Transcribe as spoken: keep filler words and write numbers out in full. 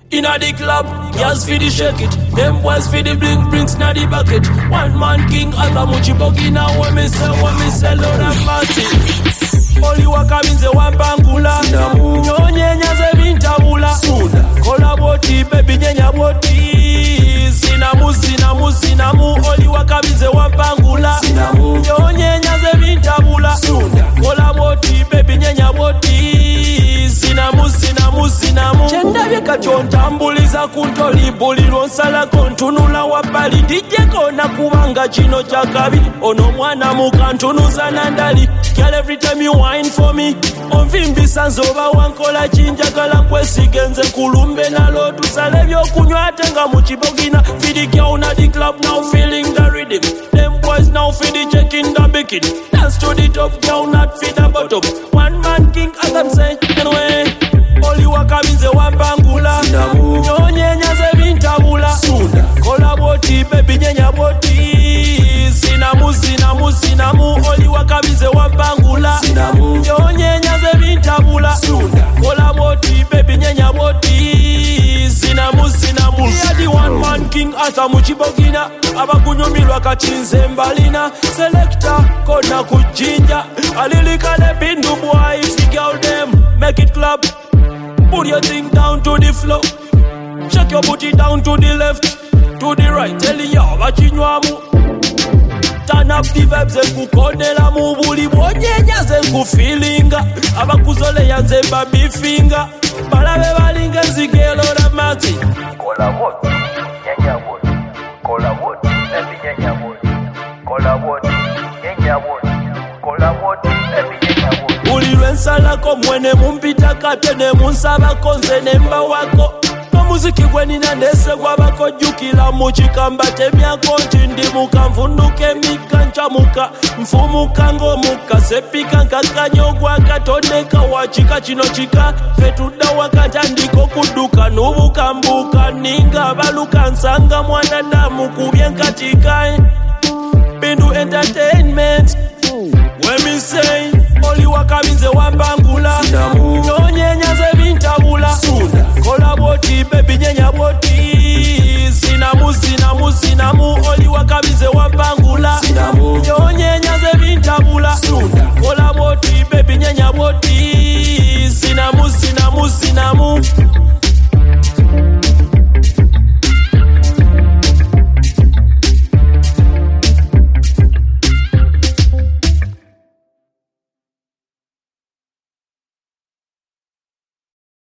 Inna the club, girls fi the shake it. Them boys fi the bling brings na the bucket. One man king ata muchibogi na when me say, when me say Lord have mercy. Oli waka minze wampangula. Nyonye nyaze bintabula. Kola boti baby nyenya boti. Sinamu sinamu sinamu. Oli waka minze wampangula. Nyonye nyaze bintabula. Kola boti baby nyenya boti. Sinamu sinamu sinamu. Chenda vyeka chontambuliza kuntoli buliro nsala kontunula wabali. Dije kona kubanga chino chakabi. Ono mwana mukantunuza nandali. Girl every time you wine for me. Onvimbi sanzoba wankola chinjagala kwesigenze kulumbe nalo. Tusale vyokunywa atenga muchibogina. Fidi girl na the club now feeling the rhythm. Them boys now fidi checking the bikini. Dance to the top girl not feed the bottom. One man king as them say anyway. Oli waka minze wampangula. Nyonye nyaze bintabula. Kola boti baby nyenya boti. Sinamu sinamu sinamu. Oli waka minze wampangula. Nyonye nyaze bintabula. Kola boti baby nyenya boti. Sinamu sinamu. Yeah, the one man king ata muchibogina. Abakunyumilwa kachinze mbalina. Selector kona kujinja. Alilika le bindu boy. Figure out them. Make it clap. Put your thing down to the floor. Shake your booty down to the left, to the right. Tell ya wachinywamu. Turn up the vibes and kukonela mubuli bonyenya zenku feelinga. Abakuzole yanze baby finger. Balabe balinga zigelo na mati. Kola what? Nyenya what? Kola what? Every nyenya what? Kola what? Nyenya what? Kola what? Every nyenya what? Ulirwe nsalako mwene mumpita katene munsaba konze nemba wako. Muziki gwenina ndese gwabako jukila muchikamba temyako ntindi muka mfunduke mika nchamuka mfumuka ngomuka sepika nkakanyogwa katondeka wachika chino chika fetuda wakatandiko kuduka nubuka mbuka ninga baluka nsanga mwanadamu kubyenkatika Bindu Entertainment. When me say Oli waka minze wampangula. Nyonye nyaze bintabula. Kola boti baby nyenya boti. Sinamu sinamu sinamu. Oli waka minze wampangula. Nyonye nyaze bintabula. Kola boti baby nyenya boti. Sinamu sinamu sinamu.